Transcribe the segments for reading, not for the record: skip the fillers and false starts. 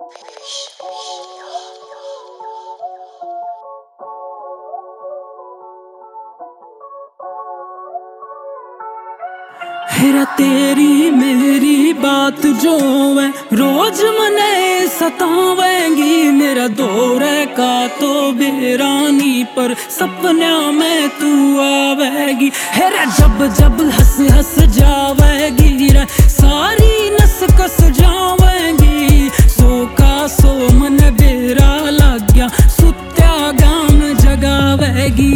हेरा तेरी मेरी बात जो है रोज मने सतावेंगी। मेरा दौर का तो बेरानी पर सपना में तू आवेगी। हेरा जब जब हंस हंस जावेगी रे सारी नस कस जावेगी। सो का सो मन बेरा लग गया सुत्या गाम जगावेगी।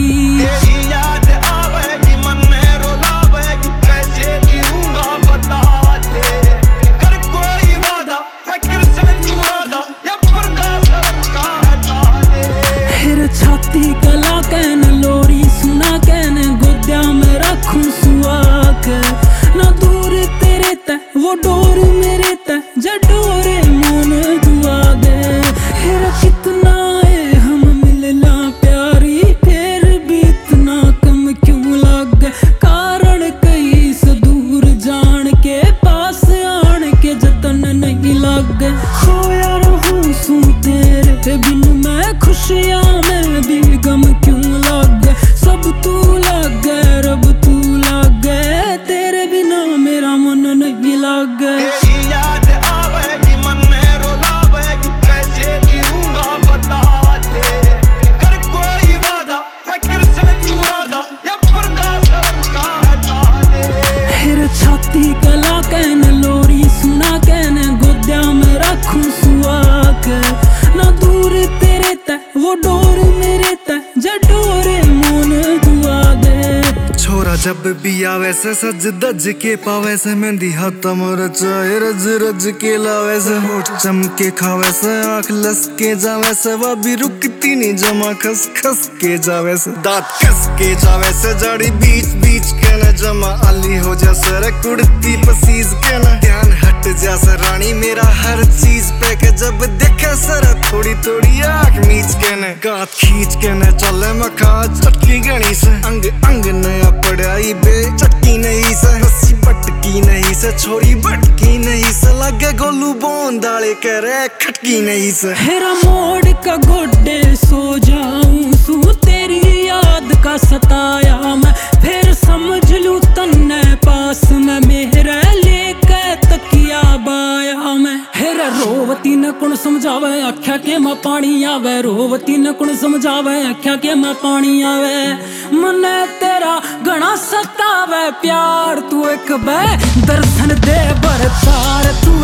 छाती गला कहन लोरी सुना कहन गोद्या में रखूं सुआ के। ना दूर तेरे तय वो डोर मेरे तय जा डोरे मोन दुआ दे। हेरा कितना है हम मिलना प्यारी फिर भी इतना कम क्यों लग गए। कारण कई से दूर जान के पास आन के जतन नहीं लग गए। खोया रहूं सू तेरे बिन मैं खुशियां में भी गम क्यों लग गए। सब तू लग गए रब तू लग गए तेरे बिना मेरा मन नहीं लग गए। याद आवेगी मन में रोलावेगी कैसे जीऊंगा बता दे। कर कोई वादा फिक्र से चुरा या पर्दा सबका हटा दे। हेर छाती गला कहन लोरी सुना कहन गोद्या में रखूं सुआ के। ना दूर तेरे तय वो डोर मेरे तय जा डोरे मोन दुआ दे। छोरा जब भी आवे से सज दज के पावे से मेहंदी हाथ मोर चाहे रज रज के लावे से। होठ चमके खावे से आँख लस के जावे से। वह भी रुकती नहीं जमा खस खस के जावे से। दांत कस के जावे से जड़ी बीच बीच के न जमा आली हो जैसे रे कुड़ती पसीज के न। ध्यान हट जैसे रानी मेरा हर चीज पे के जब देखे सर थोड़ी थोड़ी आँख मीच के न। गात खींच के न चले मखा चटकी गणी से। अंग अंग नया पढ़ाई बे चटकी नहीं से। हंसी पटकी नहीं से छोरी बटकी नहीं से। लगे गोलू बोंदाले करे खटकी नहीं से। हेरा मोड़ का गोड्डे सो जाऊं सू तेरी याद का सताया मैं। फिर समझ लूं तन्ने पास में मेरा लेके तकिया बाया मैं। हेरा रोवती न कुण समझावे आख्या के मां पानी आवे। रोवती न कुण समझावे आख्या के मां पानी आवे। मने तेरा घना सतावे प्यार तू एक बे दर्शन दे बरतार तू